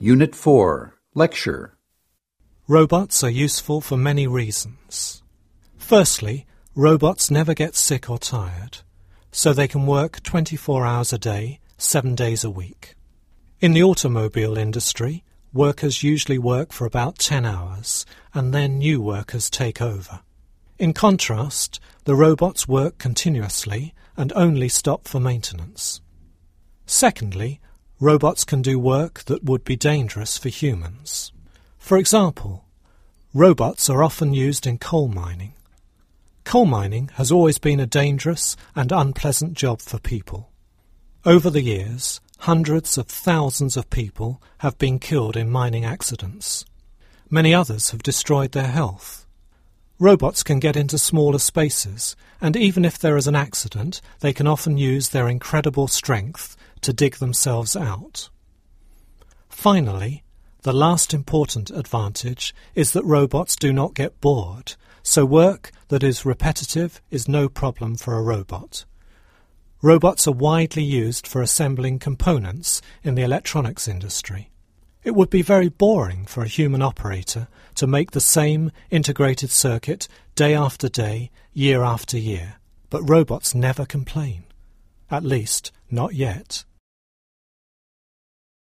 Unit 4, Lecture. Robots are useful for many reasons. Firstly, robots never get sick or tired, so they can work 24 hours a day, 7 days a week. In the automobile industry, workers usually work for about 10 hours, and then new workers take over. In contrast, the robots work continuously and only stop for maintenance. Secondly, robots can do work that would be dangerous for humans. For example, robots are often used in coal mining. Coal mining has always been a dangerous and unpleasant job for people. Over the years, hundreds of thousands of people have been killed in mining accidents. Many others have destroyed their health. Robots can get into smaller spaces, and even if there is an accident, they can often use their incredible strength to dig themselves out. Finally, the last important advantage is that robots do not get bored, so work that is repetitive is no problem for a robot. Robots are widely used for assembling components in the electronics industry. It would be very boring for a human operator to make the same integrated circuit day after day, year after year, but robots never complain. At least, not yet.